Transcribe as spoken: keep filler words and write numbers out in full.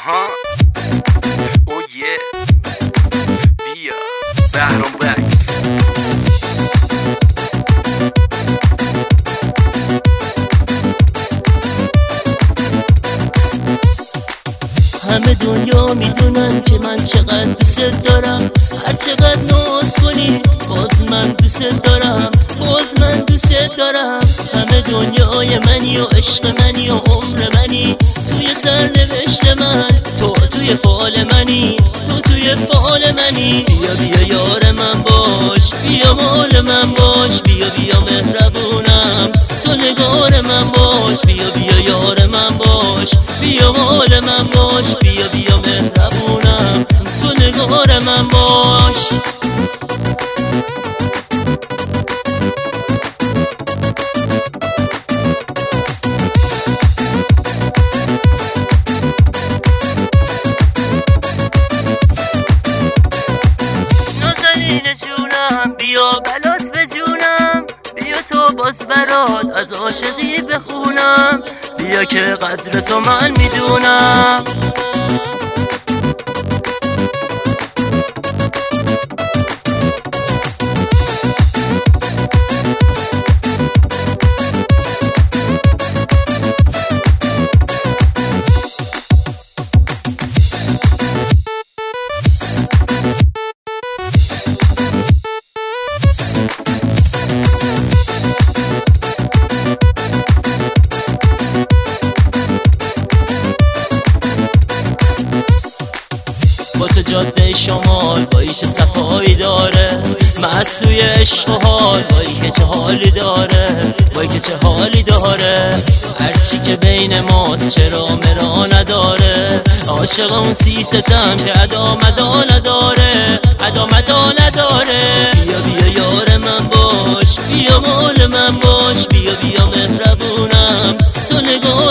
آها او یه بیا بهرام بکس. همه دنیا میدونن که من چقدر دوست دارم، هر چقدر ناز کنی باز من دوست دارم، باز من دوست دارم. همه دنیای منی و عشق منی و عمر منی، توی سرنوشت من تو توی فال منی، تو توی فال منی. بیا بیا یار من باش، بیا مال من باش، بیا بیا مهربونم تو نگار من باش، بیا بیا یار من باش، بیا مال من باش، بیا بیا مهربونم تو نگار من باش. نازنین جونم بیا بلات به جونم، بیا تو باز برات از عاشقی بخونم، بیا که قدر تو من میدونم. با تو جاده شمال بایی چه صفایی داره، مسوی عشق و حال بایی که چه حالی داره، بایی که چه حالی داره. هرچی که بین ماست چرا مرا نداره، عاشق اون سی ستم که ادا مدا نداره، ادا مدا نداره. بیا بیا یار من باش، بیا مال من باش، بیا بیا مهربونم تو نگاه